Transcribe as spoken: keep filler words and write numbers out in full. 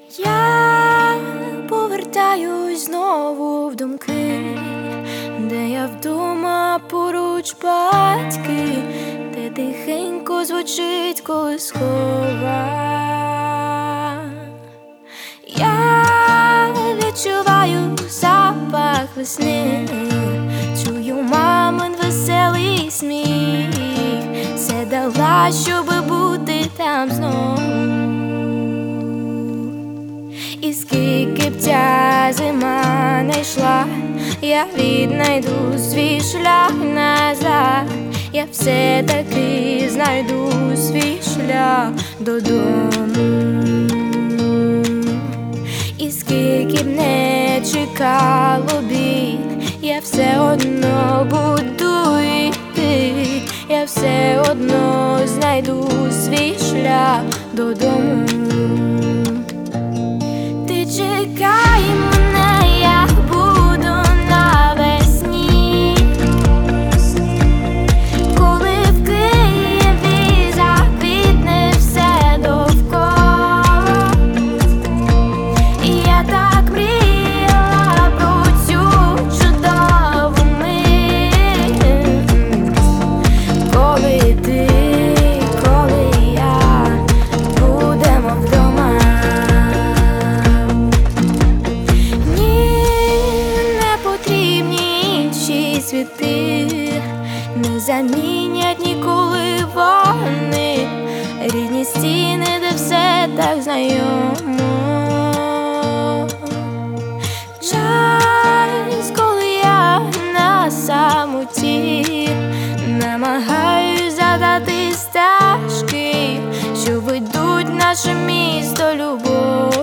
Я повертаюсь знову в думки, де я вдома поруч батьки, де тихенько звучить колискова. Я відчуваю запах весни, чую мамин веселий сміх, все дала, щоби бути там знов. І скільки б ця зима не йшла, я віднайду свій шлях назад, я все-таки знайду свій шлях додому. І скільки б не чекало біль, я все одно буду йти, я все одно знайду свій шлях додому. Чекай мене, я буду навесні, коли в Києві заквітне все довкола. Я так мріяла про цю чудову мить, коли ти, коли я будемо вдома. Світи не замінять ніколи вони, рідні стіни, де все так знайомо. Час, коли я на самоті, намагаюсь задати стежки, що ведуть наше місто любов.